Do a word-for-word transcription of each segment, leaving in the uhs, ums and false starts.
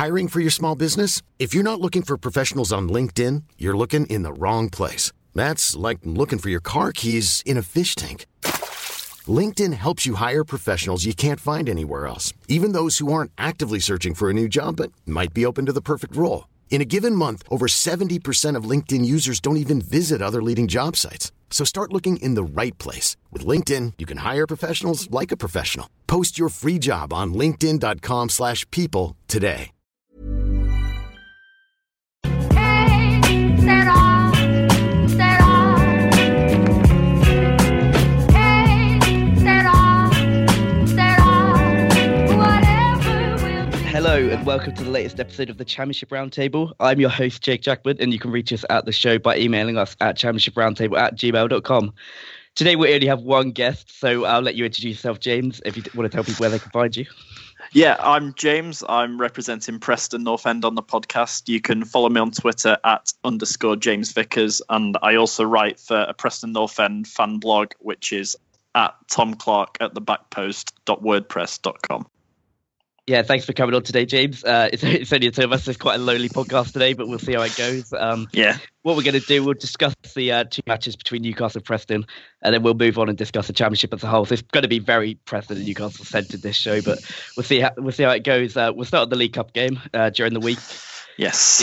Hiring for your small business? If you're not looking for professionals on LinkedIn, you're looking in the wrong place. That's like looking for your car keys in a fish tank. LinkedIn helps you hire professionals you can't find anywhere else, even those who aren't actively searching for a new job but might be open to the perfect role. In a given month, over seventy percent of LinkedIn users don't even visit other leading job sites. So start looking in the right place. With LinkedIn, you can hire professionals like a professional. Post your free job on linkedin.com slash people today. Hello and welcome to the latest episode of the Championship Roundtable. I'm your host, Jake Jackman, and you can reach us at the show by emailing us at championshiproundtable at gmail dot com. Today we only have one guest, so I'll let you introduce yourself, James, if you want to tell people where they can find you. Yeah, I'm James. I'm representing Preston North End on the podcast. You can follow me on Twitter at underscore James Vickers, and I also write for a Preston North End fan blog, which is at Tom Clark at the backpost dot wordpress dot com. Yeah, thanks for coming on today, James. Uh, it's, it's only the two of us. It's quite a lowly podcast today, but we'll see how it goes. Um, yeah. What we're going to do, we'll discuss the uh, two matches between Newcastle and Preston, and then we'll move on and discuss the Championship as a whole. So it's going to be very Preston and Newcastle centred, this show, but we'll see how, we'll see how it goes. Uh, we'll start with the League Cup game uh, during the week. Yes.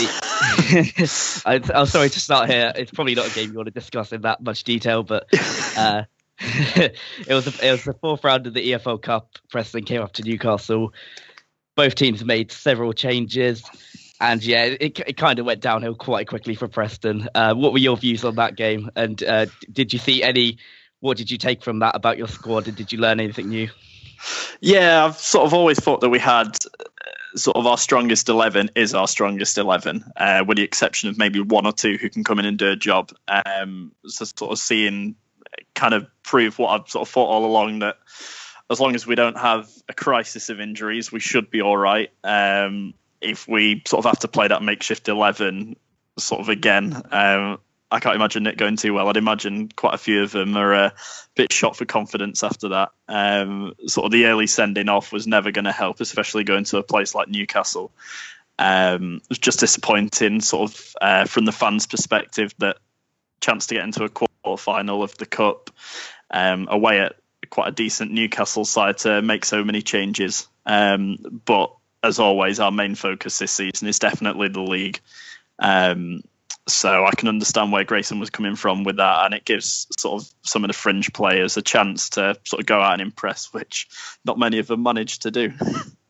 The, I, I'm sorry to start here. It's probably not a game you want to discuss in that much detail, but... Uh, it was a, it was the fourth round of the E F L Cup. Preston came up to Newcastle. Both teams made several changes, and yeah, it it kind of went downhill quite quickly for Preston. Uh, what were your views on that game? And uh, did you see any? What did you take from that about your squad? And did you learn anything new? Yeah, I've sort of always thought that we had uh, sort of our strongest eleven is our strongest eleven, uh, with the exception of maybe one or two who can come in and do a job. Um, so sort of seeing kind of prove what I've sort of thought all along, that as long as we don't have a crisis of injuries, we should be all right. Um, if we sort of have to play that makeshift eleven sort of again, um, I can't imagine it going too well. I'd imagine quite a few of them are a bit shot for confidence after that. Um, sort of the early sending off was never going to help, especially going to a place like Newcastle. Um, it was just disappointing sort of uh, from the fans' perspective, that chance to get into a quarter final of the Cup um, away at quite a decent Newcastle side to make so many changes. Um, but as always, our main focus this season is definitely the league. Um, so I can understand where Grayson was coming from with that, and it gives sort of some of the fringe players a chance to sort of go out and impress, which not many of them managed to do.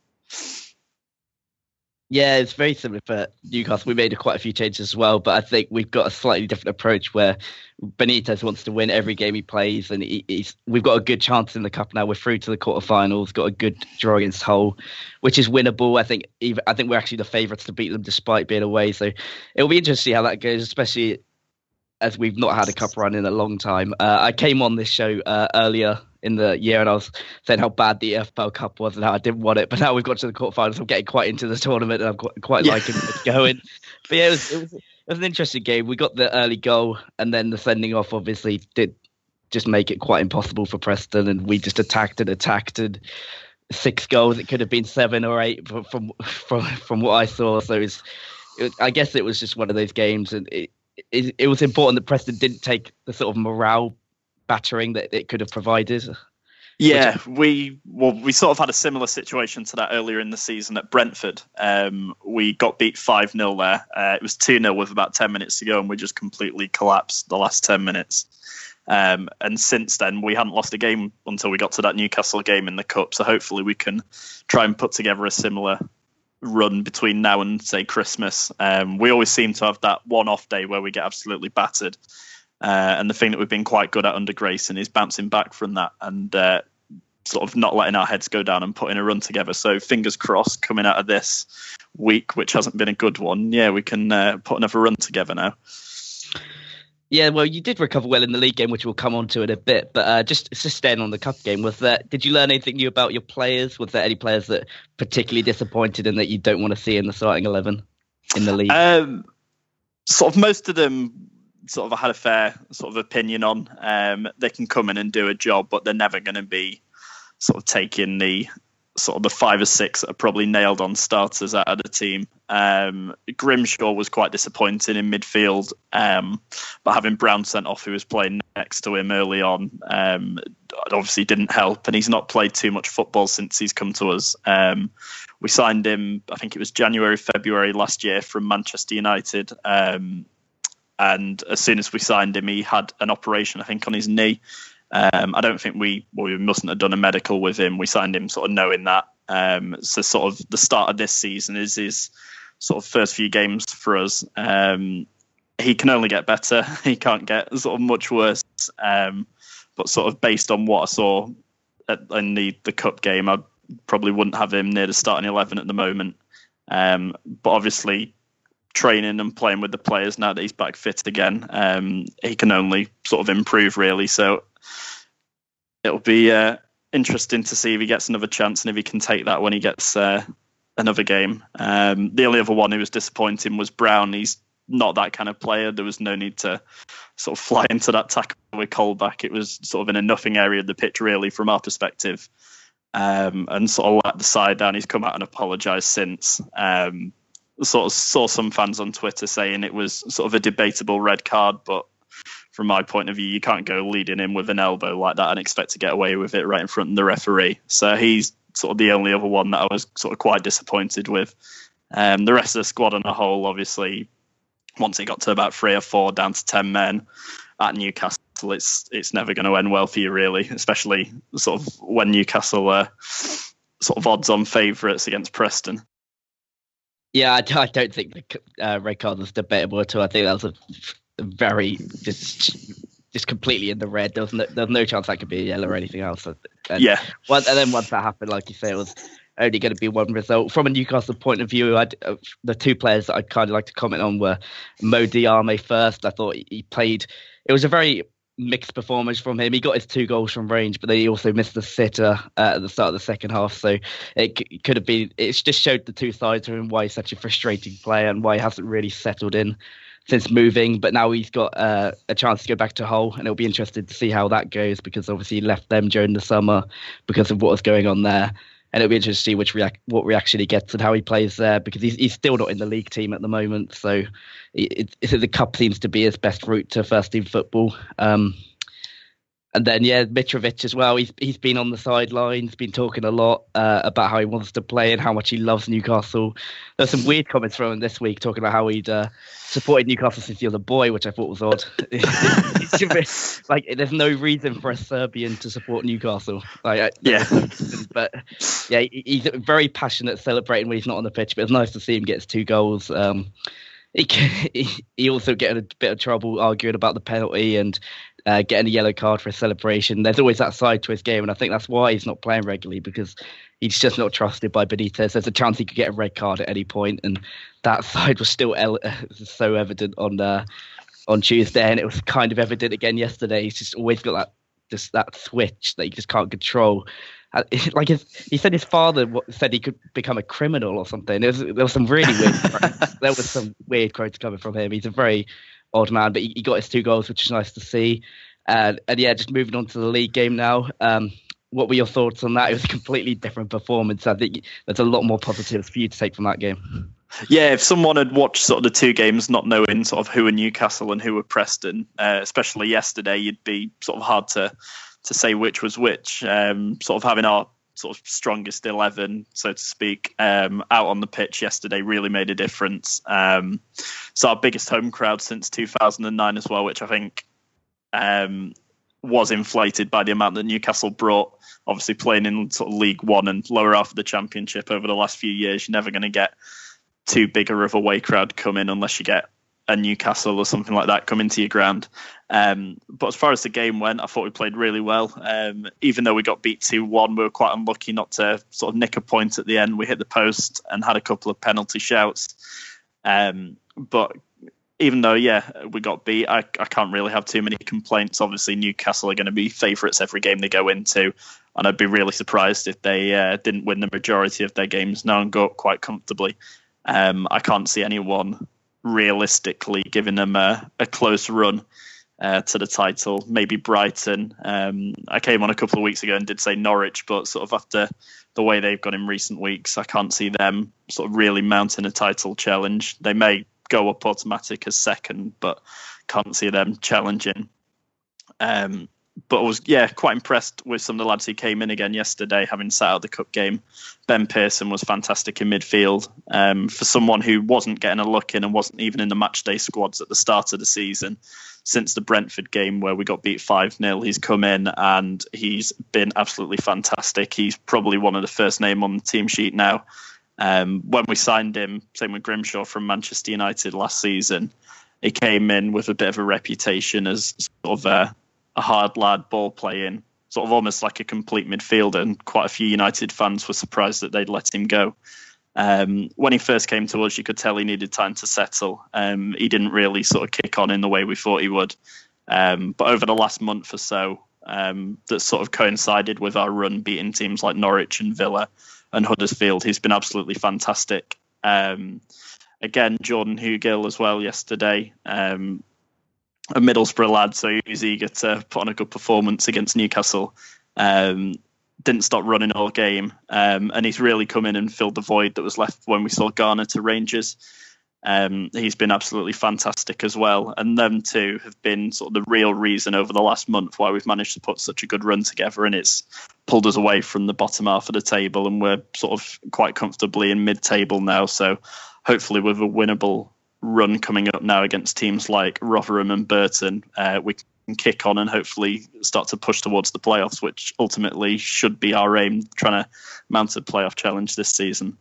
Yeah, it's very similar for Newcastle. We made quite a few changes as well, but I think we've got a slightly different approach where Benitez wants to win every game he plays, and he, he's, we've got a good chance in the Cup now. We're through to the quarterfinals, got a good draw against Hull, which is winnable. I think even, I think we're actually the favourites to beat them despite being away. So it'll be interesting to see how that goes, especially as we've not had a Cup run in a long time. Uh, I came on this show uh, earlier in the year and I was saying how bad the E F L Cup was and how I didn't want it, but now we've got to the quarterfinals. I'm getting quite into the tournament and I'm quite, quite yeah. liking it going. But yeah, it was, it was it was an interesting game. We got the early goal, and then the sending off obviously did just make it quite impossible for Preston, and we just attacked and attacked, and six goals. It could have been seven or eight from from from, from what I saw. So it was, it, I guess it was just one of those games, and it, it it was important that Preston didn't take the sort of morale battering that it could have provided. Yeah, we well, we sort of had a similar situation to that earlier in the season at Brentford. Um, we got beat five nil there. Uh, it was two nil with about ten minutes to go, and we just completely collapsed the last ten minutes. Um, and since then, we hadn't lost a game until we got to that Newcastle game in the Cup. So hopefully we can try and put together a similar run between now and, say, Christmas. Um, we always seem to have that one-off day where we get absolutely battered. Uh, and the thing that we've been quite good at under Grayson is bouncing back from that and uh, sort of not letting our heads go down and putting a run together. So fingers crossed, coming out of this week, which hasn't been a good one, yeah, we can uh, put another run together now. Yeah, well, you did recover well in the league game, which we'll come on to in a bit. But uh, just, just staying on the cup game, was there, did you learn anything new about your players? Was there any players that particularly disappointed and that you don't want to see in the starting eleven in the league? Um, sort of most of them sort of I had a fair sort of opinion on. Um, they can come in and do a job, but they're never going to be sort of taking the sort of the five or six that are probably nailed on starters out of the team. Um, Grimshaw was quite disappointing in midfield, um, but having Brown sent off, who was playing next to him early on, um, obviously didn't help. And he's not played too much football since he's come to us. Um, we signed him, I think it was January, February last year from Manchester United. Um, and as soon as we signed him, he had an operation, I think, on his knee. Um, I don't think we well, we mustn't have done a medical with him. We signed him sort of knowing that. Um, so sort of the start of this season is his sort of first few games for us. Um, he can only get better. He can't get sort of much worse. Um, but sort of based on what I saw at, in the, the cup game, I probably wouldn't have him near the starting eleven at the moment. Um, but obviously, training and playing with the players now that he's back fit again, um, he can only sort of improve really. So it'll be uh, interesting to see if he gets another chance and if he can take that when he gets uh, another game. Um, the only other one who was disappointing was Brown. He's not that kind of player. There was no need to sort of fly into that tackle with Colback. It was sort of in a nothing area of the pitch, really, from our perspective. Um, and sort of let the side down. He's come out and apologised since. Um, sort of saw some fans on Twitter saying it was sort of a debatable red card, but from my point of view, you can't go leading him with an elbow like that and expect to get away with it right in front of the referee. So he's sort of the only other one that I was sort of quite disappointed with. Um, the rest of the squad on a whole, obviously, once it got to about three or four down to ten men at Newcastle, it's it's never going to end well for you, really, especially sort of when Newcastle are sort of odds-on favourites against Preston. Yeah, I, I don't think the uh, red card was debatable at all. I think that was a very just just completely in the red. There was no, there was no chance that could be a yellow or anything else. And, yeah. One, and then once that happened, like you say, it was only going to be one result. From a Newcastle point of view, I'd, uh, the two players that I'd kind of like to comment on were Mo Diame first. I thought he played. It was a very mixed performance from him. He got his two goals from range, but then he also missed the sitter uh, at the start of the second half. So it c- could have been. It just showed the two sides of him, why he's such a frustrating player and why he hasn't really settled in since moving. But now he's got uh, a chance to go back to Hull, and it'll be interesting to see how that goes, because obviously he left them during the summer because of what was going on there. And it'll be interesting to see which react, what reaction he gets and how he plays there, because he's he's still not in the league team at the moment. So it, it, the cup seems to be his best route to first team football. Um, And then, yeah, Mitrovic as well. He's he's been on the sidelines, been talking a lot uh, about how he wants to play and how much he loves Newcastle. There's some weird comments from him this week talking about how he'd uh, supported Newcastle since he was a boy, which I thought was odd. It's a bit, like, there's no reason for a Serbian to support Newcastle. Like, yeah, but yeah, he's very passionate, celebrating when he's not on the pitch. But it's nice to see him get his two goals. Um, he he also get in a bit of trouble arguing about the penalty and Uh, getting a yellow card for a celebration. There's always that side to his game, and I think that's why he's not playing regularly, because he's just not trusted by Benitez. There's a chance he could get a red card at any point, and that side was still el- so evident on uh, on Tuesday, and it was kind of evident again yesterday. He's just always got that just that switch that he just can't control. Uh, like his, he said, his father said he could become a criminal or something. There was there was some really weird. there was some weird quotes coming from him. He's a very odd man, but he, he got his two goals, which is nice to see. Uh, and yeah, just moving on to the league game now. Um, what were your thoughts on that? It was a completely different performance. I think there's a lot more positives for you to take from that game. Yeah, if someone had watched sort of the two games, not knowing sort of who were Newcastle and who were Preston, uh, especially yesterday, you'd be sort of hard to to say which was which. Um, sort of having our sort of strongest eleven, so to speak, um, out on the pitch yesterday really made a difference. Um, it's our biggest home crowd since two thousand nine as well, which I think um, was inflated by the amount that Newcastle brought. Obviously, playing in sort of League One and lower half of the Championship over the last few years, you're never going to get too bigger of away crowd come in unless you get a Newcastle or something like that come into your ground. Um, but as far as the game went, I thought we played really well. Um, even though we got beat two one, we were quite unlucky not to sort of nick a point at the end. We hit the post and had a couple of penalty shouts. Um, but even though, yeah, we got beat, I, I can't really have too many complaints. Obviously, Newcastle are going to be favourites every game they go into. And I'd be really surprised if they uh, didn't win the majority of their games now and go up quite comfortably. Um, I can't see anyone realistically giving them a, a close run uh, to the title. Maybe Brighton. Um, I came on a couple of weeks ago and did say Norwich, but sort of after the way they've gone in recent weeks, I can't see them sort of really mounting a title challenge. They may go up automatic as second, but can't see them challenging. Um, but I was, yeah, quite impressed with some of the lads who came in again yesterday, having sat out the cup game. Ben Pearson was fantastic in midfield. Um, for someone who wasn't getting a look in and wasn't even in the matchday squads at the start of the season, since the Brentford game where we got beat five nil, he's come in and he's been absolutely fantastic. He's probably one of the first name on the team sheet now. Um, when we signed him, same with Grimshaw from Manchester United last season, he came in with a bit of a reputation as sort of a, a hard lad, ball playing, sort of almost like a complete midfielder, and quite a few United fans were surprised that they'd let him go. Um, when he first came to us, you could tell he needed time to settle. Um, he didn't really sort of kick on in the way we thought he would. Um, but over the last month or so, um, that sort of coincided with our run beating teams like Norwich and Villa and Huddersfield, he's been absolutely fantastic. Um, again, Jordan Hugill as well yesterday, um, a Middlesbrough lad, so he was eager to put on a good performance against Newcastle. Um, didn't stop running all game, um, and he's really come in and filled the void that was left when we saw Garner to Rangers. Um, he's been absolutely fantastic as well, and them two have been sort of the real reason over the last month why we've managed to put such a good run together, and it's pulled us away from the bottom half of the table, and we're sort of quite comfortably in mid-table now. So hopefully with a winnable run coming up now against teams like Rotherham and Burton, uh, we can kick on and hopefully start to push towards the playoffs, which ultimately should be our aim, trying to mount a playoff challenge this season.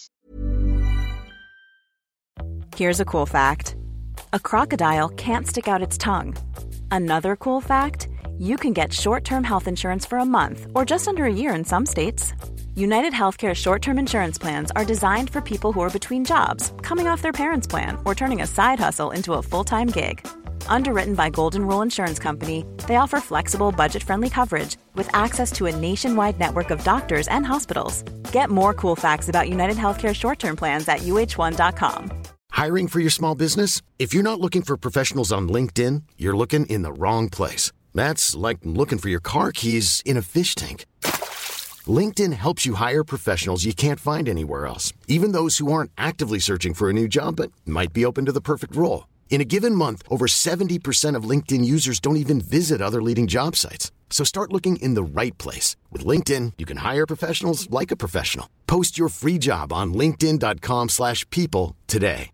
Here's a cool fact. A crocodile can't stick out its tongue. Another cool fact, you can get short-term health insurance for a month or just under a year in some states. United Healthcare short-term insurance plans are designed for people who are between jobs, coming off their parents' plan, or turning a side hustle into a full-time gig. Underwritten by Golden Rule Insurance Company, they offer flexible, budget-friendly coverage with access to a nationwide network of doctors and hospitals. Get more cool facts about United Healthcare short-term plans at U H one dot com. Hiring for your small business? If you're not looking for professionals on LinkedIn, you're looking in the wrong place. That's like looking for your car keys in a fish tank. LinkedIn helps you hire professionals you can't find anywhere else, even those who aren't actively searching for a new job but might be open to the perfect role. In a given month, over seventy percent of LinkedIn users don't even visit other leading job sites. So start looking in the right place. With LinkedIn, you can hire professionals like a professional. Post your free job on linkedin dot com slash people today.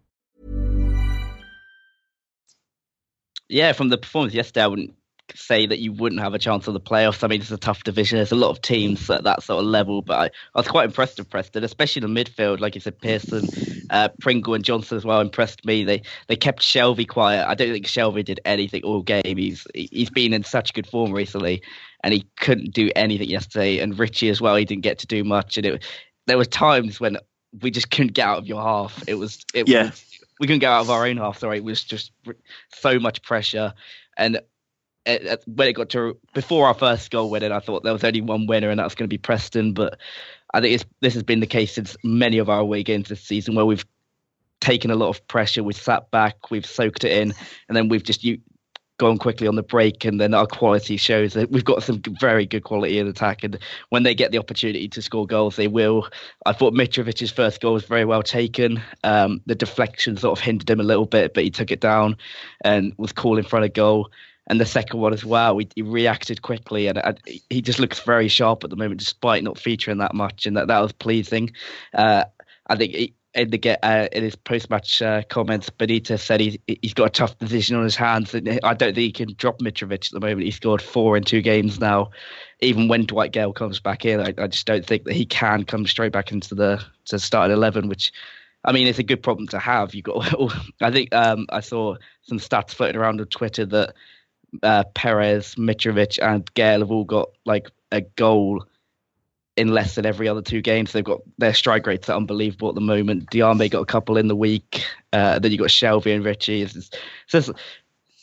Yeah, from the performance yesterday, I wouldn't say that you wouldn't have a chance of the playoffs. I mean, it's a tough division. There's a lot of teams at that sort of level, but I, I was quite impressed with Preston, especially in the midfield. Like you said, Pearson, uh, Pringle and Johnson as well impressed me. They they kept Shelvey quiet. I don't think Shelvey did anything all game. He's He's been in such good form recently, and he couldn't do anything yesterday. And Richie as well, he didn't get to do much. And it, there were times when we just couldn't get out of your half. It was, it yeah. was, we couldn't get out of our own half. Sorry, it was just so much pressure. And when it got to before our first goal winning, I thought there was only one winner, and that's going to be Preston. But I think it's, this has been the case since many of our away games this season, where we've taken a lot of pressure, we've sat back, we've soaked it in, and then we've just you, gone quickly on the break, and then our quality shows that we've got some very good quality in attack. And when they get the opportunity to score goals, they will. I thought Mitrovic's first goal was very well taken. Um, the deflection sort of hindered him a little bit, but he took it down and was cool in front of goal. And the second one as well, he, he reacted quickly, and uh, he just looks very sharp at the moment, despite not featuring that much, and that, that was pleasing. Uh, I think he, in, the, uh, in his post-match uh, comments, Benitez said he's, he's got a tough position on his hands, and I don't think he can drop Mitrovic at the moment. He scored four in two games now. Even when Dwight Gale comes back in, I, I just don't think that he can come straight back into the to starting eleven, which, I mean, it's a good problem to have. You got, I think um, I saw some stats floating around on Twitter that Uh, Perez, Mitrovic, and Gale have all got like a goal in less than every other two games. They've got their strike rates are unbelievable at the moment. Diame got a couple in the week. Uh, then you got Shelvey and Richie. It's, it's, it's,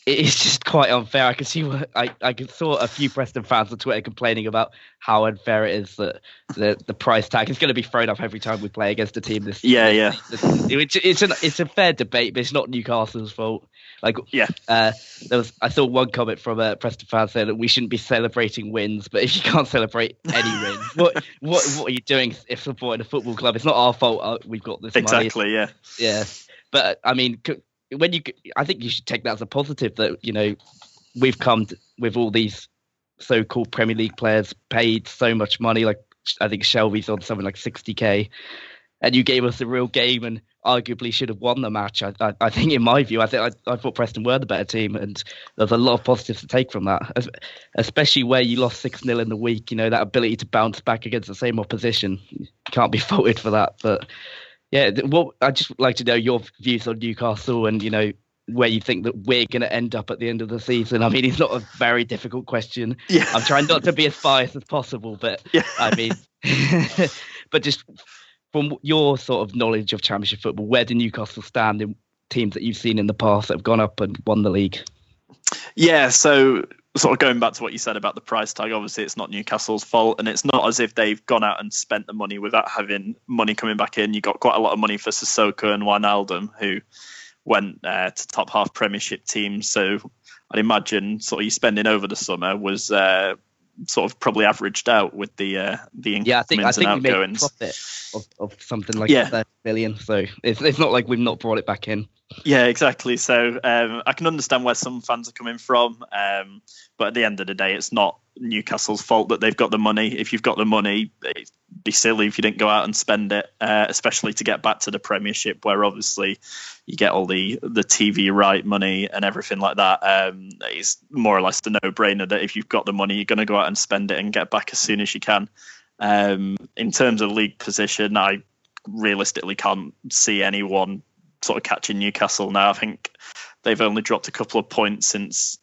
it is just quite unfair. I can see what I, I saw a few Preston fans on Twitter complaining about how unfair it is that the, the price tag is going to be thrown up every time we play against a team this yeah yeah it's it's an it's a fair debate, but it's not Newcastle's fault. Like yeah uh there was I saw one comment from a Preston fan saying that we shouldn't be celebrating wins, but if you can't celebrate any wins, what what what are you doing if supporting a football club? It's not our fault. Uh, we've got this exactly money. yeah yeah but I mean, when you, I think you should take that as a positive that, you know, we've come to, with all these so-called Premier League players paid so much money. Like I think Shelby's on something like sixty k, and you gave us a real game and arguably should have won the match. I, I, I think, in my view, I think I, I thought Preston were the better team, and there's a lot of positives to take from that, especially where you lost six nil in the week. You know, that ability to bounce back against the same opposition, you can't be faulted for that. But yeah, well, I'd just like to know your views on Newcastle and, you know, where you think that we're going to end up at the end of the season. I mean, it's not a very difficult question. Yeah. I'm trying not to be as biased as possible, but yeah. I mean, but just from your sort of knowledge of Championship football, where do Newcastle stand in teams that you've seen in the past that have gone up and won the league? Yeah, so sort of going back to what you said about the price tag, obviously it's not Newcastle's fault, and it's not as if they've gone out and spent the money without having money coming back in. You got quite a lot of money for Sissoko and Wijnaldum, who went uh, to top half Premiership teams. So I'd imagine sort of you spending over the summer was uh, sort of probably averaged out with the uh, the incomings yeah, I think, I think and we outgoings. made a profit of, of something like yeah. thirty million. So it's it's not like we've not brought it back in. Yeah, exactly. So um, I can understand where some fans are coming from, um, but at the end of the day, it's not Newcastle's fault that they've got the money. If you've got the money, it'd be silly if you didn't go out and spend it, uh, especially to get back to the Premiership, where obviously you get all the, the T V right money and everything like that. Um, it's more or less a no-brainer that if you've got the money, you're going to go out and spend it and get back as soon as you can. Um, in terms of league position, I realistically can't see anyone sort of catching Newcastle now. I think they've only dropped a couple of points since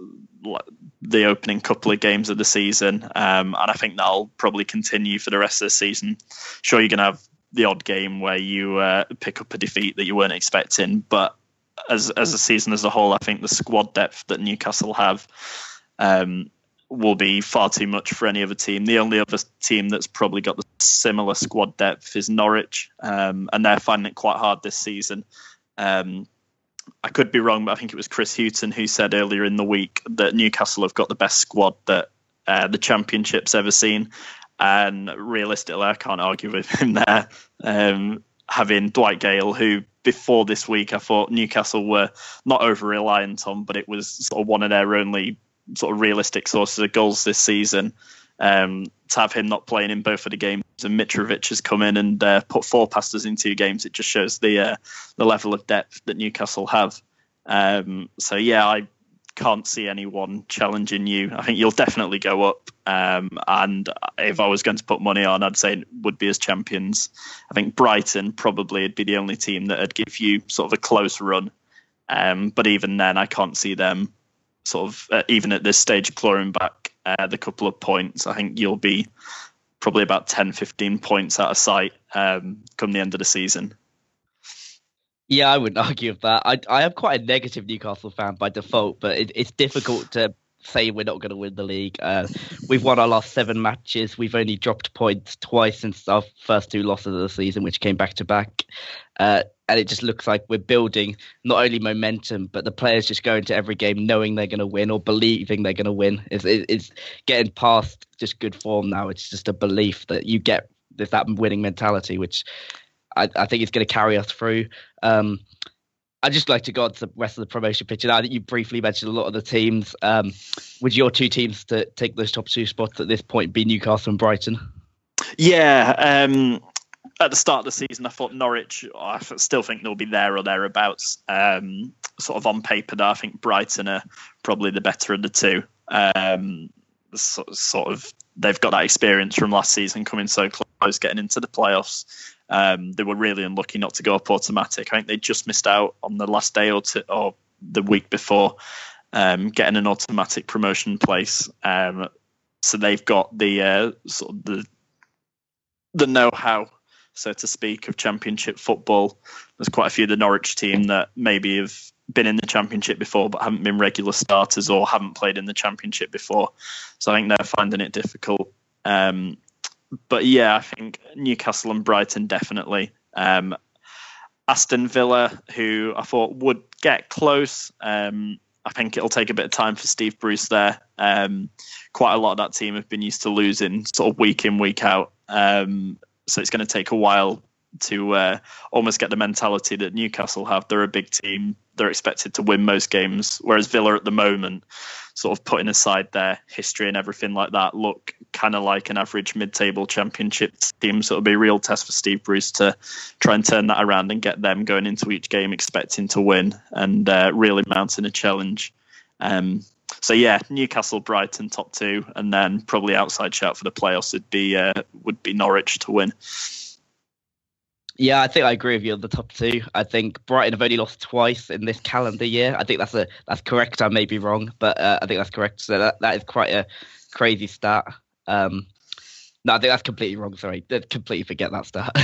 the opening couple of games of the season, um, and I think that'll probably continue for the rest of the season. Sure, you're going to have the odd game where you uh, pick up a defeat that you weren't expecting, but as as a season as a whole, I think the squad depth that Newcastle have um, will be far too much for any other team. The only other team that's probably got the similar squad depth is Norwich, um, and they're finding it quite hard this season. Um, I could be wrong, but I think it was Chris Hughton who said earlier in the week that Newcastle have got the best squad that uh, the Championship's ever seen. And realistically, I can't argue with him there. Um, having Dwight Gale, who before this week I thought Newcastle were not over-reliant on, but it was sort of one of their only sort of realistic sources of goals this season. Um, to have him not playing in both of the games, and Mitrovic has come in and uh, put four past us in two games, it just shows the uh, the level of depth that Newcastle have. Um, so yeah, I can't see anyone challenging you. I think you'll definitely go up. Um, and if I was going to put money on, I'd say it would be as champions. I think Brighton probably would be the only team that would give you sort of a close run. Um, but even then, I can't see them sort of, uh, even at this stage, clawing back uh, the couple of points. I think you'll be probably about ten, fifteen points out of sight um, come the end of the season. Yeah, I wouldn't argue with that. I I am quite a negative Newcastle fan by default, but it, it's difficult to say we're not going to win the league. Uh, we've won our last seven matches. We've only dropped points twice since our first two losses of the season, which came back to back. Uh, and it just looks like we're building not only momentum, but the players just go into every game knowing they're going to win or believing they're going to win. It's, it's getting past just good form now. It's just a belief that you get. There's that winning mentality, which I, I think is going to carry us through. Um, I'd just like to go on to the rest of the promotion picture. Now that you briefly mentioned a lot of the teams, um, would your two teams to take those top two spots at this point be Newcastle and Brighton? Yeah, um, at the start of the season, I thought Norwich, I still think they'll be there or thereabouts. Um, sort of on paper, though, I think Brighton are probably the better of the two. Um, so, sort of, they've got that experience from last season, coming so close, getting into the playoffs. Um, they were really unlucky not to go up automatic. I think they just missed out on the last day or two, or the week before, um, getting an automatic promotion place. Um, so they've got the uh, sort of the the know-how, so to speak, of Championship football. There's quite a few of the Norwich team that maybe have been in the Championship before but haven't been regular starters or haven't played in the Championship before. So I think they're finding it difficult. Um, but yeah, I think Newcastle and Brighton definitely. Um, Aston Villa, who I thought would get close. Um, I think it'll take a bit of time for Steve Bruce there. Um, quite a lot of that team have been used to losing sort of week in, week out. Um, so it's going to take a while to uh, almost get the mentality that Newcastle have. They're a big team. They're expected to win most games, whereas Villa at the moment, sort of putting aside their history and everything like that, look kind of like an average mid-table Championship team. So it'll be a real test for Steve Bruce to try and turn that around and get them going into each game expecting to win and uh, really mounting a challenge. Um, so yeah, Newcastle, Brighton, top two, and then probably outside shout for the playoffs would be uh, would be Norwich to win. Yeah, I think I agree with you on the top two. I think Brighton have only lost twice in this calendar year. I think that's a that's correct. I may be wrong, but uh, I think that's correct. So that, that is quite a crazy stat. Um, no, I think that's completely wrong. Sorry, completely forget that stat.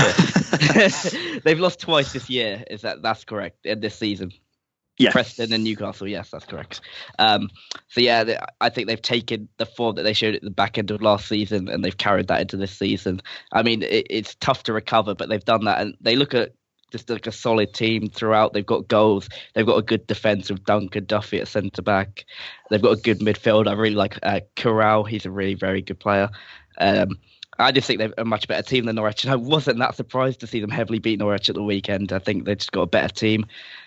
They've lost twice this year. Is that that's correct in this season? Yeah. Preston and Newcastle. Yes, that's correct. Um, so yeah, they, I think they've taken the form that they showed at the back end of last season and they've carried that into this season. I mean, it, it's tough to recover, but they've done that, and they look at just like a solid team throughout. They've got goals. They've got a good defence with Duncan Duffy at centre back. They've got a good midfield. I really like uh, Corral. He's a really very good player. Um, I just think they're a much better team than Norwich, and I wasn't that surprised to see them heavily beat Norwich at the weekend. I think they've just got a better team.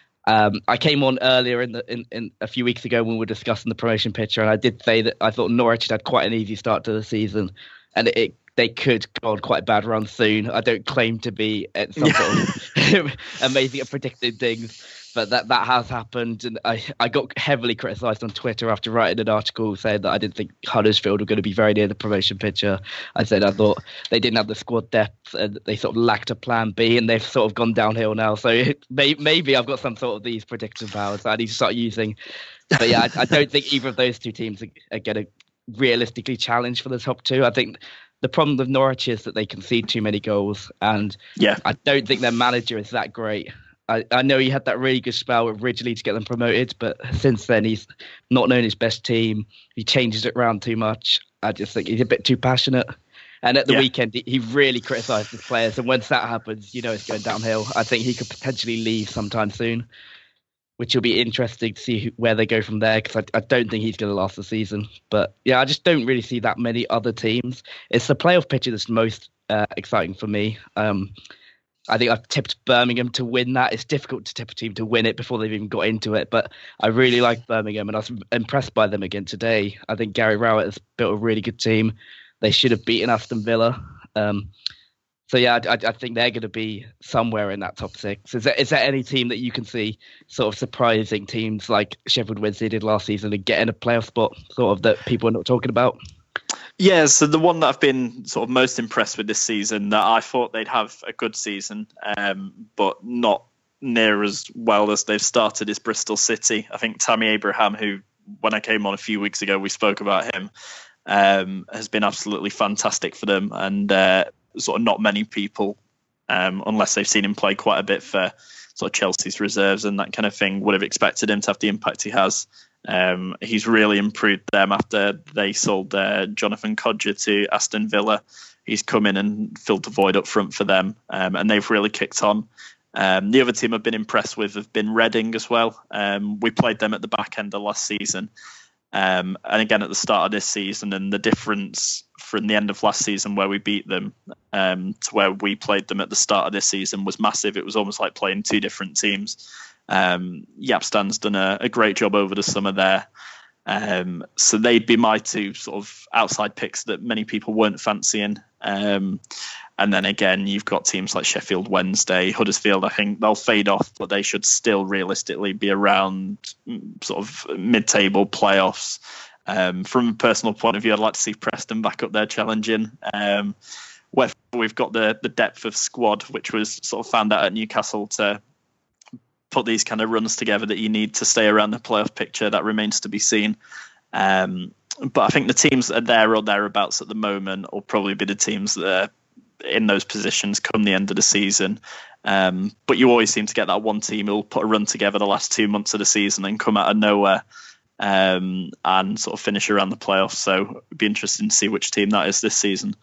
Um, I came on earlier in the in, in a few weeks ago when we were discussing the promotion picture, and I did say that I thought Norwich had quite an easy start to the season, and it, it they could go on quite a bad run soon. I don't claim to be at some sort of amazing at predicting things, but that, that has happened, and I, I got heavily criticised on Twitter after writing an article saying that I didn't think Huddersfield were going to be very near the promotion picture. I said I thought they didn't have the squad depth and they sort of lacked a plan B, and they've sort of gone downhill now. So it, may, maybe I've got some sort of these prediction powers that I need to start using. But yeah, I, I don't think either of those two teams are, are going to realistically challenge for the top two. I think the problem with Norwich is that they concede too many goals, and yeah, I don't think their manager is that great. I, I know he had that really good spell with Ridgely to get them promoted, but since then he's not known his best team. He changes it around too much. I just think he's a bit too passionate. And at the yeah. weekend, he, he really criticised his players. And once that happens, you know it's going downhill. I think he could potentially leave sometime soon, which will be interesting to see who, where they go from there, because I, I don't think he's going to last the season. But yeah, I just don't really see that many other teams. It's the playoff picture that's most uh, exciting for me. Um, I think I've tipped Birmingham to win that. It's difficult to tip a team to win it before they've even got into it, but I really like Birmingham, and I was impressed by them again today. I think Gary Rowett has built a really good team. They should have beaten Aston Villa. Um, so yeah, I, I think they're going to be somewhere in that top six. Is there, is there any team that you can see sort of surprising teams like Sheffield Wednesday did last season and get in a playoff spot, sort of, that people are not talking about? Yeah, so the one that I've been sort of most impressed with this season, that I thought they'd have a good season, um, but not near as well as they've started, is Bristol City. I think Tammy Abraham, who, when I came on a few weeks ago, we spoke about him, um, has been absolutely fantastic for them. And uh, sort of not many people, um, unless they've seen him play quite a bit for sort of Chelsea's reserves and that kind of thing, would have expected him to have the impact he has. Um, he's really improved them after they sold uh, Jonathan Codger to Aston Villa. He's come in and filled the void up front for them, um, and they've really kicked on. Um, the other team I've been impressed with have been Reading as well. Um, we played them at the back end of last season, um, and again at the start of this season, and the difference from the end of last season where we beat them um, to where we played them at the start of this season was massive. It was almost like playing two different teams. Um, Yapstan's done a, a great job over the summer there. Um, so they'd be my two sort of outside picks that many people weren't fancying. Um, and then again, you've got teams like Sheffield Wednesday, Huddersfield. I think they'll fade off, but they should still realistically be around sort of mid-table playoffs. Um, from a personal point of view, I'd like to see Preston back up there challenging. Um, where we've got the, the depth of squad, which was sort of found out at Newcastle, to put these kind of runs together that you need to stay around the playoff picture. That remains to be seen. Um, but I think the teams that are there or thereabouts at the moment will probably be the teams that are in those positions come the end of the season. Um, but you always seem to get that one team who'll put a run together the last two months of the season and come out of nowhere um, and sort of finish around the playoffs. So it'd be interesting to see which team that is this season.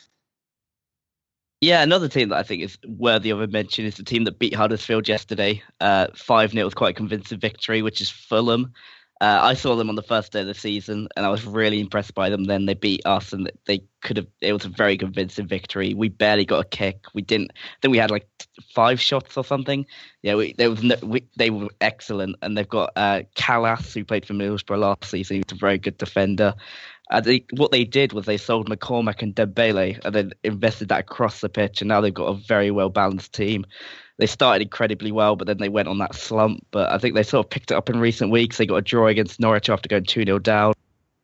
Yeah, another team that I think is worthy of a mention is the team that beat Huddersfield yesterday. Uh, five nil was quite a convincing victory, which is Fulham. Uh, I saw them on the first day of the season, and I was really impressed by them. Then they beat us, and they could have. It was a very convincing victory. We barely got a kick. We didn't. I think we had like five shots or something. Yeah, we, they was no, we, they were excellent, and they've got uh, Callas, who played for Middlesbrough last season. He's a very good defender. Uh, they, what they did was they sold McCormack and Dembele, and then invested that across the pitch, and now they've got a very well balanced team. They started incredibly well, but then they went on that slump. But I think they sort of picked it up in recent weeks. They got a draw against Norwich after going two nil down.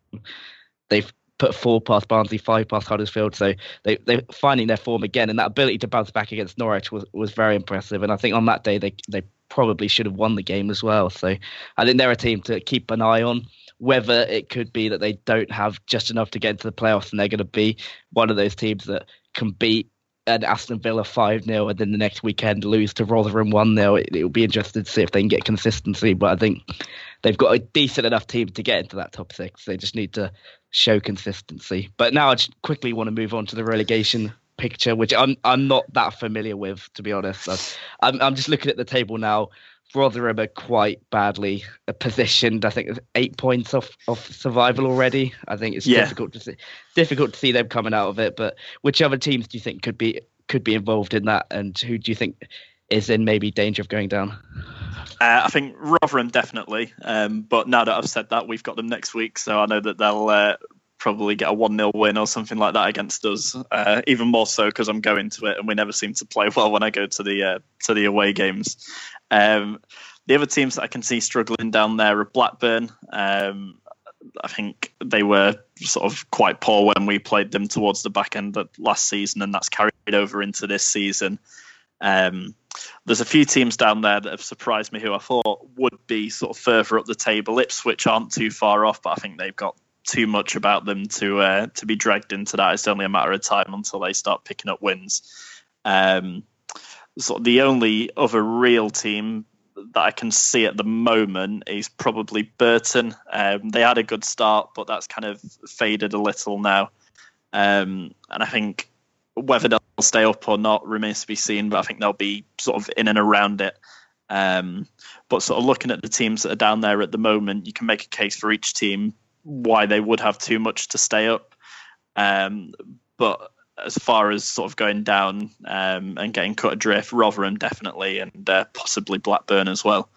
They've put four past Barnsley, five past Huddersfield. So they, they're finding their form again. And that ability to bounce back against Norwich was, was very impressive. And I think on that day, they, they probably should have won the game as well. So I think they're a team to keep an eye on. Whether it could be that they don't have just enough to get into the playoffs and they're going to be one of those teams that can beat and Aston Villa five nil and then the next weekend lose to Rotherham one nil. It, it will be interesting to see if they can get consistency. But I think they've got a decent enough team to get into that top six. They just need to show consistency. But now I just quickly want to move on to the relegation picture, which I'm I'm not that familiar with, to be honest. I'm, I'm just looking at the table now. Rotherham are quite badly positioned. I think it's eight points off of survival already. I think it's yeah. difficult to see difficult to see them coming out of it. But which other teams do you think could be could be involved in that, and who do you think is in maybe danger of going down? Uh, I think Rotherham definitely. Um, but now that I've said that, we've got them next week, so I know that they'll uh, probably get a one nil win or something like that against us. Uh, even more so because I'm going to it, and we never seem to play well when I go to the uh, to the away games. Um, the other teams that I can see struggling down there are Blackburn. Um, I think they were sort of quite poor when we played them towards the back end of last season, and that's carried over into this season. Um, there's a few teams down there that have surprised me who I thought would be sort of further up the table. Ipswich aren't too far off, but I think they've got too much about them to uh, to be dragged into that. It's only a matter of time until they start picking up wins. Um, sort of the only other real team that I can see at the moment is probably Burton. Um, they had a good start, but that's kind of faded a little now. Um, and I think whether they'll stay up or not remains to be seen, but I think they'll be sort of in and around it. Um, but sort of looking at the teams that are down there at the moment, you can make a case for each team why they would have too much to stay up. Um, but as far as sort of going down um, and getting cut adrift, Rotherham definitely, and uh, possibly Blackburn as well.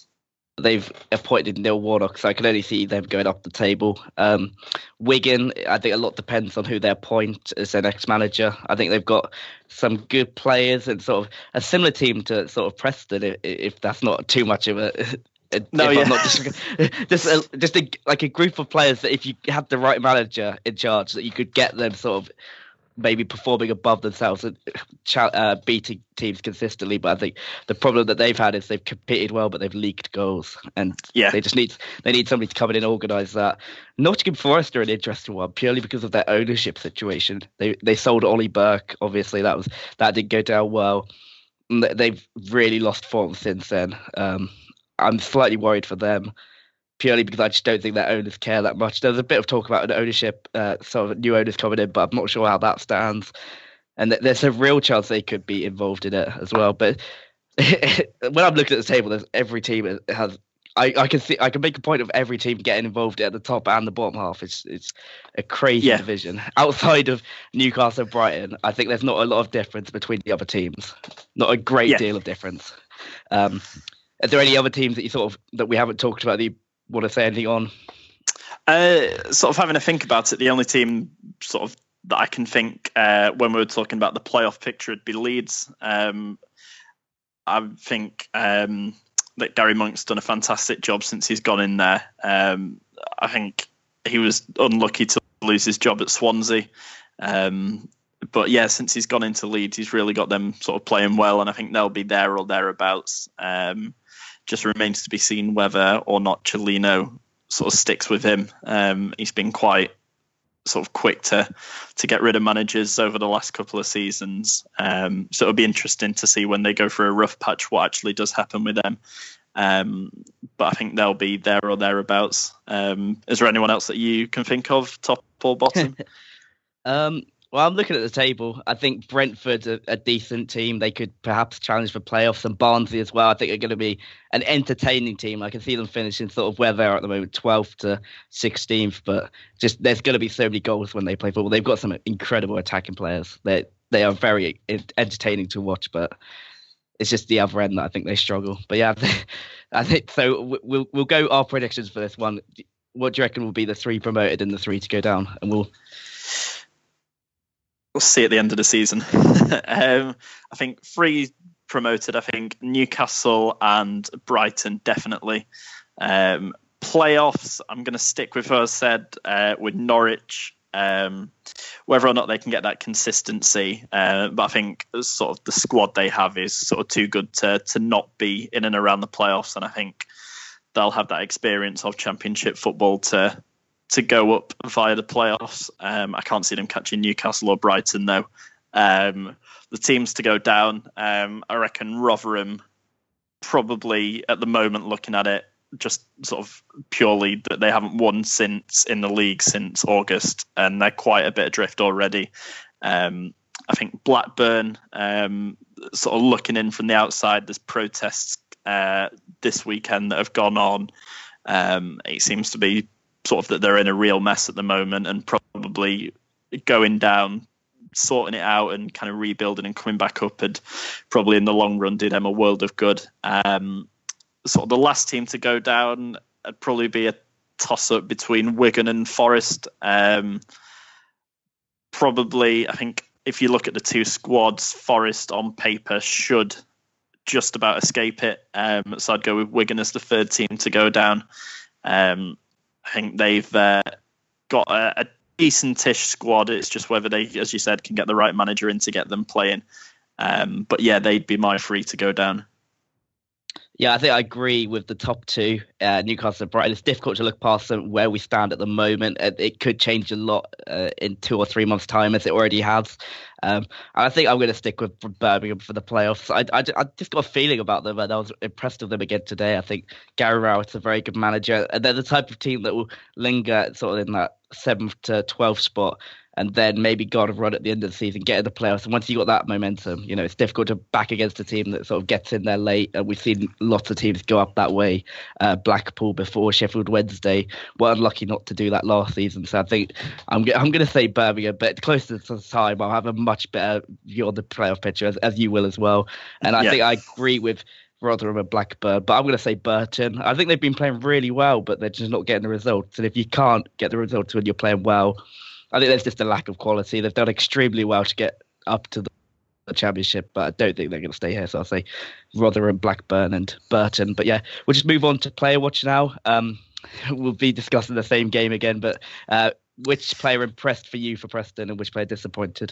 They've appointed Neil Warnock, so I can only see them going up the table. Um, Wigan, I think a lot depends on who they appoint as their next manager. I think they've got some good players and sort of a similar team to sort of Preston, if, if that's not too much of a... No, yeah. Not just just a, just a, like a group of players that if you had the right manager in charge, that you could get them sort of maybe performing above themselves and uh, beating teams consistently. But I think the problem that they've had is they've competed well, but they've leaked goals, and yeah. they just need they need somebody to come in and organise that. Nottingham Forest are an interesting one purely because of their ownership situation. They they sold Ollie Burke. Obviously, that was that didn't go down well. They've really lost form since then. Um, I'm slightly worried for them, purely because I just don't think their owners care that much. There's a bit of talk about an ownership, uh, sort of new owners coming in, but I'm not sure how that stands. And th- there's a real chance they could be involved in it as well. But when I'm looking at the table, there's every team has. I, I can see. I can make a point of every team getting involved at the top and the bottom half. It's it's a crazy yeah. division. Outside of Newcastle and Brighton, I think there's not a lot of difference between the other teams. Not a great yeah. deal of difference. Um, Are there any other teams that you sort of that we haven't talked about that you want to say anything on? Uh, sort of having a think about it, the only team sort of that I can think uh, when we were talking about the playoff picture would be Leeds. Um, I think um, that Gary Monk's done a fantastic job since he's gone in there. Um, I think he was unlucky to lose his job at Swansea. Um, But yeah, since he's gone into Leeds, he's really got them sort of playing well, and I think they'll be there or thereabouts. Um, just remains to be seen whether or not Cellino sort of sticks with him. Um, he's been quite sort of quick to to get rid of managers over the last couple of seasons. Um, so it'll be interesting to see when they go through a rough patch what actually does happen with them. Um, but I think they'll be there or thereabouts. Um, is there anyone else that you can think of, top or bottom? um, well, I'm looking at the table. I think Brentford's a, a decent team. They could perhaps challenge for playoffs, and Barnsley as well. I think they're going to be an entertaining team. I can see them finishing sort of where they are at the moment, twelfth to sixteenth. But just there's going to be so many goals when they play football. They've got some incredible attacking players. They they are very entertaining to watch, but it's just the other end that I think they struggle. But yeah, I think so. We'll we'll go our predictions for this one. What do you reckon will be the three promoted and the three to go down? And we'll we'll see at the end of the season. um, I think three promoted. I think Newcastle and Brighton definitely. Um, playoffs. I'm going to stick with what I said uh, with Norwich. Um, whether or not they can get that consistency, uh, but I think sort of the squad they have is sort of too good to to not be in and around the playoffs, and I think they'll have that experience of Championship football to to go up via the playoffs. Um, I can't see them catching Newcastle or Brighton though. Um, the teams to go down, um, I reckon Rotherham probably at the moment, looking at it, just sort of purely that they haven't won since in the league since August, and they're quite a bit adrift already. Um, I think Blackburn, um, sort of looking in from the outside, there's protests uh, this weekend that have gone on. Um, it seems to be sort of that they're in a real mess at the moment, and probably going down, sorting it out and kind of rebuilding and coming back up, and probably in the long run do them a world of good. Um, Sort of the last team to go down, it'd probably be a toss-up between Wigan and Forest. Um, probably, I think, if you look at the two squads, Forest on paper should just about escape it. Um, so I'd go with Wigan as the third team to go down. Um, I think they've uh, got a, a decent-ish squad. It's just whether they, as you said, can get the right manager in to get them playing. Um, but yeah, they'd be my three to go down. Yeah, I think I agree with the top two, uh, Newcastle and Brighton. It's difficult to look past them where we stand at the moment. It, it could change a lot uh, in two or three months' time, as it already has. Um, and I think I'm going to stick with Birmingham for the playoffs. I, I, I just got a feeling about them, and I was impressed with them again today. I think Gary Rowett's a very good manager, and they're the type of team that will linger sort of in that seventh to twelfth spot, and then maybe go on a run at the end of the season, get in the playoffs. And once you got that momentum, you know, it's difficult to back against a team that sort of gets in there late. And we've seen lots of teams go up that way. Uh, Blackpool before, Sheffield Wednesday were unlucky not to do that last season. So I think I'm, I'm going to say Birmingham, but closer to the time, I'll have a much better view on the playoff picture, as, as you will as well. And I yeah. think I agree with Rotherham and Blackburn, but I'm going to say Burton. I think they've been playing really well, but they're just not getting the results. And if you can't get the results when you're playing well, I think there's just a lack of quality. They've done extremely well to get up to the, the Championship, but I don't think they're going to stay here. So I'll say Rotherham, Blackburn and Burton. But yeah, we'll just move on to player watch now. Um, we'll be discussing the same game again, but uh, which player impressed for you for Preston and which player disappointed?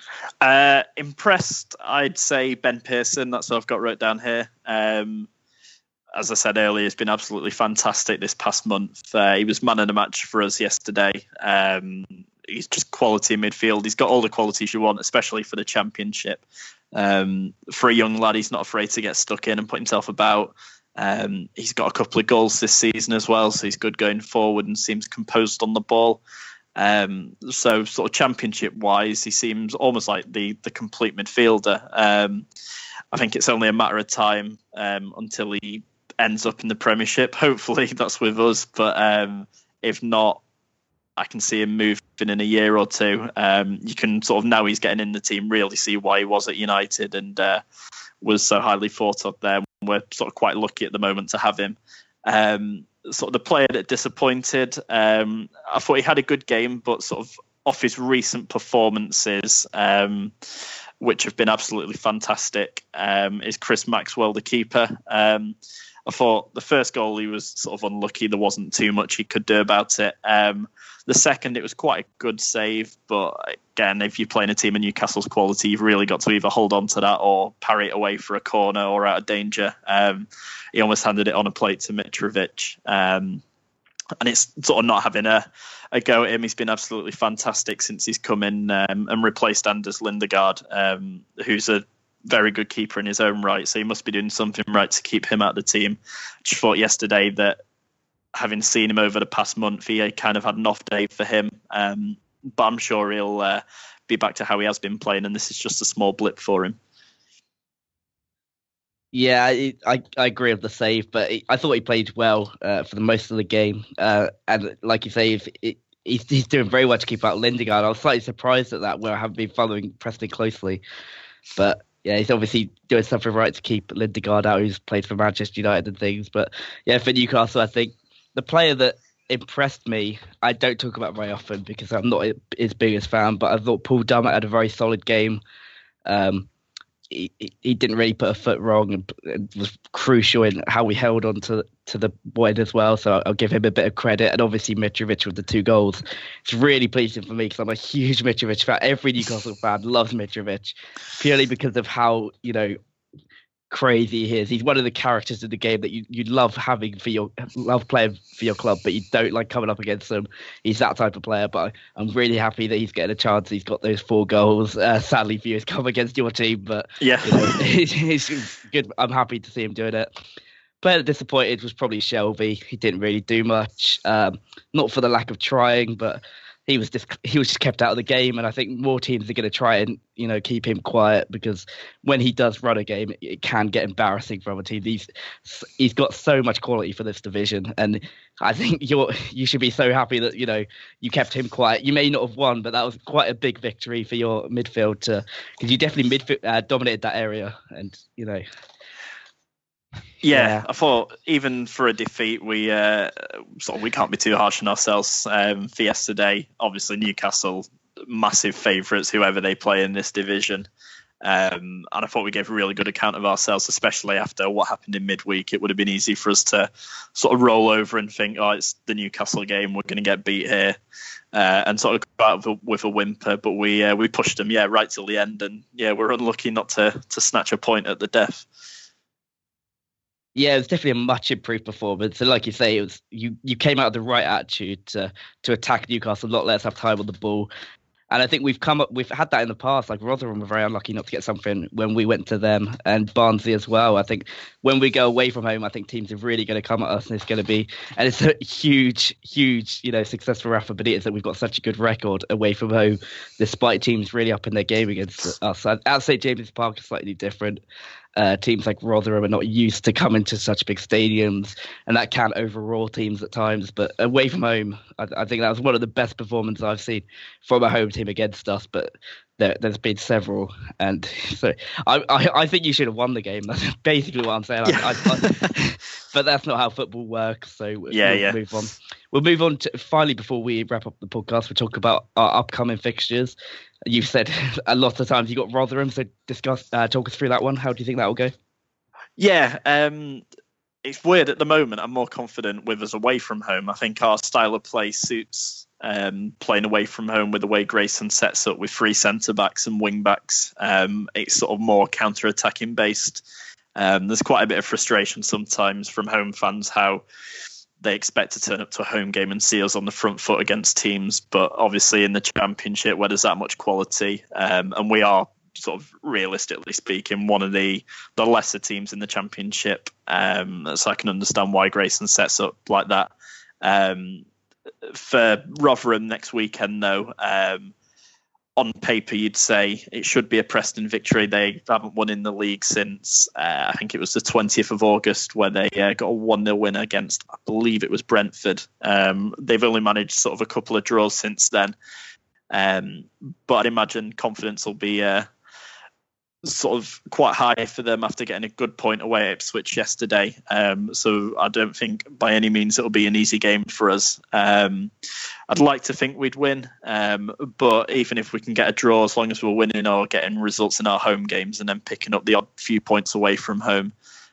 Uh, impressed, I'd say Ben Pearson. That's what I've got wrote down here. Um, as I said earlier, it's been absolutely fantastic this past month. Uh, he was man of the match for us yesterday. Um, he's just quality in midfield. He's got all the qualities you want, especially for the Championship. Um, for a young lad, he's not afraid to get stuck in and put himself about. Um, he's got a couple of goals this season as well, so he's good going forward and seems composed on the ball. Um, so sort of Championship wise, he seems almost like the the complete midfielder. Um, I think it's only a matter of time um, until he ends up in the Premiership. Hopefully that's with us, but um, if not, I can see him moving in a year or two. Um, you can sort of, now he's getting in the team, really see why he was at United and uh, was so highly thought of there. We're sort of quite lucky at the moment to have him. Um, sort of the player that disappointed, um, I thought he had a good game, but sort of off his recent performances, um, which have been absolutely fantastic, um, is Chris Maxwell, the keeper. Um, I thought the first goal, he was sort of unlucky. There wasn't too much he could do about it. Um, the second, it was quite a good save. But again, if you're playing a team of Newcastle's quality, you've really got to either hold on to that or parry it away for a corner or out of danger. Um, he almost handed it on a plate to Mitrovic. Um, And it's sort of not having a, a go at him. He's been absolutely fantastic since he's come in um, and replaced Anders Lindegaard, um, who's a very good keeper in his own right. So he must be doing something right to keep him out of the team. Just thought yesterday that having seen him over the past month, he kind of had an off day for him. Um, but I'm sure he'll uh, be back to how he has been playing, and this is just a small blip for him. Yeah, I, I I agree with the save, but I thought he played well uh, for the most of the game. Uh, and like you say, if it, he's, he's doing very well to keep out Lindegaard. I was slightly surprised at that, where I haven't been following Preston closely. But yeah, he's obviously doing something right to keep Lindegaard out, who's played for Manchester United and things. But yeah, for Newcastle, I think the player that impressed me, I don't talk about very often because I'm not his biggest fan, but I thought Paul Dummett had a very solid game. Um, He, he didn't really put a foot wrong and, and was crucial in how we held on to, to the win as well. So I'll give him a bit of credit. And obviously Mitrovic with the two goals. It's really pleasing for me because I'm a huge Mitrovic fan. Every Newcastle fan loves Mitrovic purely because of how, you know, crazy he is. He's one of the characters in the game that you, you love having for your love playing for your club, but you don't like coming up against him. He's that type of player. But I'm really happy that he's getting a chance. He's got those four goals. Uh, sadly for you, it's come against your team, but yeah, you know, he's, he's good. I'm happy to see him doing it. Player that disappointed was probably Shelby. He didn't really do much, um, not for the lack of trying, but he was just he was just kept out of the game, and I think more teams are going to try and you know keep him quiet because when he does run a game, it can get embarrassing for other teams. He's he's got so much quality for this division, and I think you're you should be so happy that you know you kept him quiet. You may not have won, but that was quite a big victory for your midfield to because you definitely midfield uh, dominated that area, and you know. Yeah, Yeah, I thought even for a defeat, we uh, sort of we can't be too harsh on ourselves um, for yesterday. Obviously, Newcastle massive favourites, whoever they play in this division, um, and I thought we gave a really good account of ourselves, especially after what happened in midweek. It would have been easy for us to sort of roll over and think, "Oh, it's the Newcastle game. We're going to get beat here," uh, and sort of go out with a, with a whimper. But we uh, we pushed them, yeah, right till the end, and yeah, we're unlucky not to to snatch a point at the death. Yeah, it was definitely a much improved performance. And like you say, it was you, you came out with the right attitude to to attack Newcastle, not let us have time on the ball. And I think we've come up, we've had that in the past. Like Rotherham were very unlucky not to get something when we went to them, and Barnsley as well. I think when we go away from home, I think teams are really going to come at us, and it's going to be, and it's a huge, huge, you know, success for Rafa Benitez that we've got such a good record away from home, despite teams really up in their game against us. At Saint James's Park is slightly different. Uh, teams like Rotherham are not used to coming to such big stadiums, and that can overawe teams at times. But away from home, I, I think that was one of the best performances I've seen from a home team against us. But there, there's been several, and so I, I, I think you should have won the game. That's basically what I'm saying. I, I, I, but that's not how football works. So yeah, we'll yeah. move on. We'll move on to finally before we wrap up the podcast. We'll talk about our upcoming fixtures. You've said a lot of times you got Rotherham, so discuss, uh, talk us through that one. How do you think that will go? Yeah, um, it's weird at the moment. I'm more confident with us away from home. I think our style of play suits um, playing away from home with the way Grayson sets up with three centre backs and wing backs. Um, it's sort of more counter attacking based. Um, there's quite a bit of frustration sometimes from home fans how they expect to turn up to a home game and see us on the front foot against teams, but obviously in the Championship where there's that much quality, um, and we are sort of realistically speaking one of the the lesser teams in the Championship, um, so I can understand why Grayson sets up like that. Um, for Rotherham next weekend, though, um, on paper you'd say it should be a Preston victory. They haven't won in the league since uh, I think it was the twentieth of August where they uh, got a one nil win against, I believe it was Brentford. Um, they've only managed sort of a couple of draws since then, um, but I'd imagine confidence will be uh, sort of quite high for them after getting a good point away at Ipswich yesterday. Um, so I don't think by any means it'll be an easy game for us. Um, I'd like to think we'd win, um, but even if we can get a draw, as long as we're winning or getting results in our home games and then picking up the odd few points away from home,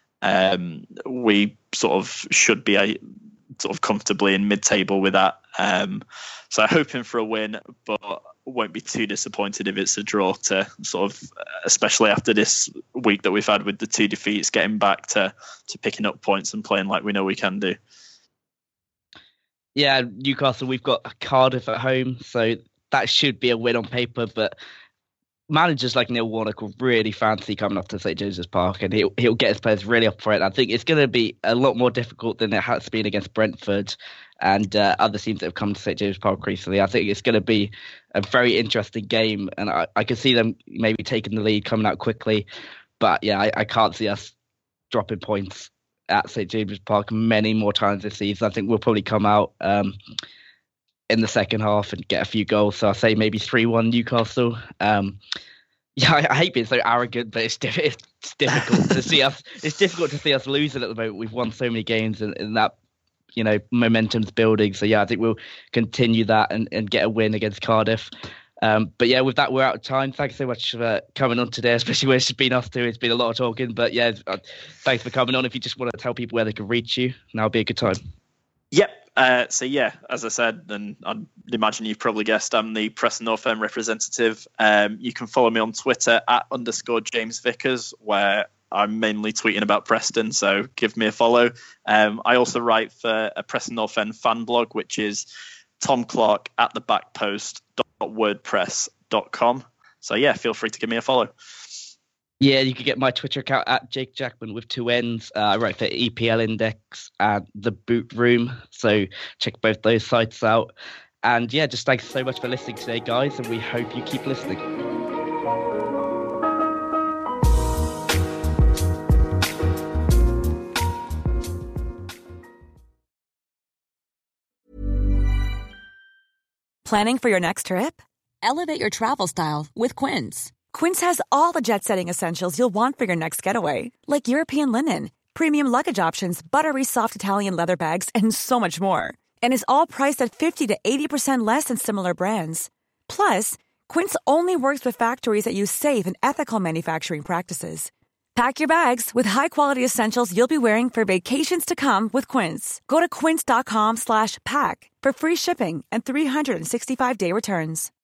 um, we sort of should be a, sort of comfortably in mid-table with that. Um, so hoping for a win, but won't be too disappointed if it's a draw to sort of, especially after this week that we've had with the two defeats, getting back to, to picking up points and playing like we know we can do. Yeah, Newcastle, we've got Cardiff at home, so that should be a win on paper, but managers like Neil Warnock will really fancy coming up to St James's Park, and he'll, he'll get his players really up for it. I think it's going to be a lot more difficult than it has been against Brentford and uh, other teams that have come to St James's Park recently. I think it's going to be a very interesting game, and I, I can see them maybe taking the lead, coming out quickly. But yeah, I, I can't see us dropping points at St James's Park many more times this season. I think we'll probably come out um, in the second half and get a few goals. So I say maybe three one Newcastle. Um, yeah, I, I hate being so arrogant, but it's, diff- it's difficult to see us. It's difficult to see us losing at the moment. We've won so many games, and, and that, you know, momentum's building. So yeah, I think we'll continue that and, and get a win against Cardiff. Um, but yeah, with that, we're out of time. Thanks so much for coming on today, especially when it's been us two. It's been a lot of talking, but yeah, uh, thanks for coming on. If you just want to tell people where they can reach you, now would be a good time. Yep. Uh, so yeah, as I said, and I'd imagine you've probably guessed, I'm the Preston North End representative. Um, you can follow me on Twitter at underscore James Vickers, where I'm mainly tweeting about Preston, so give me a follow. Um, I also write for a Preston North End fan blog, which is Tom Clark at the back post dot wordpress dot com. So yeah, feel free to give me a follow. Yeah, you can get my Twitter account at Jake Jackman with two N's. Uh, I write for E P L Index and The Boot Room, so check both those sites out. And yeah, just thanks so much for listening today, guys, and we hope you keep listening. Planning for your next trip? Elevate your travel style with Quince. Quince has all the jet-setting essentials you'll want for your next getaway, like European linen, premium luggage options, buttery soft Italian leather bags, and so much more. And is all priced at fifty to eighty percent less than similar brands. Plus, Quince only works with factories that use safe and ethical manufacturing practices. Pack your bags with high-quality essentials you'll be wearing for vacations to come with Quince. Go to quince dot com slash pack for free shipping and three sixty-five day returns.